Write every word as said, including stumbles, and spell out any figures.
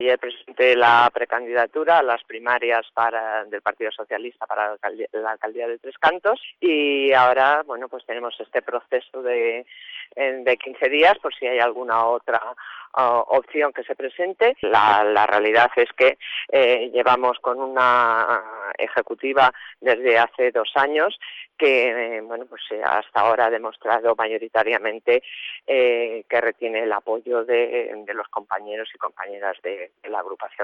Ayer presenté la precandidatura a las primarias para, del Partido Socialista para la alcaldía, la alcaldía de Tres Cantos y ahora, bueno, pues tenemos este proceso de, de quince días por si hay alguna otra uh, opción que se presente. La, la realidad es que eh, llevamos con una ejecutiva desde hace dos años que, eh, bueno, pues eh, hasta ahora ha demostrado mayoritariamente eh, que retiene el apoyo de, de los compañeros y compañeras de, de la agrupación.